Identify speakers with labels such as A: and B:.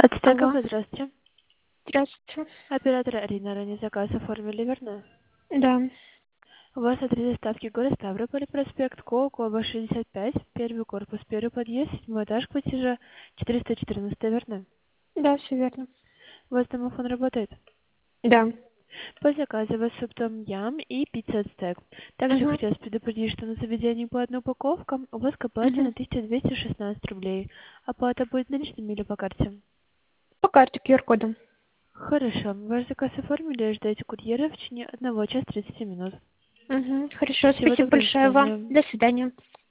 A: Ацтеков,
B: Алло,
A: здравствуйте.
B: здравствуйте.
A: Оператор Арина, ранее заказ оформили, верно?
B: Да,
A: У вас адрес доставки город Ставрополь, проспект Колокова, 65, первый корпус, первый подъезд, седьмой этаж, квартира 414, верно?
B: да, все верно.
A: У вас домофон работает?
B: Да.
A: По заказу у вас суп том ям и пицца ацтек. Также
B: Угу,
A: хотелось предупредить, что на заведении по одной упаковке у вас к оплате на
B: угу.
A: 1216 рублей. Оплата будет наличными или по карте?
B: По карте QR-кодом.
A: Хорошо. Ваш заказ оформили, ожидайте курьера в течение 1 часа 30 минут.
B: Угу, хорошо,
A: Всего
B: спасибо
A: доброго, до
B: большое вам.
A: свидания.
B: До свидания.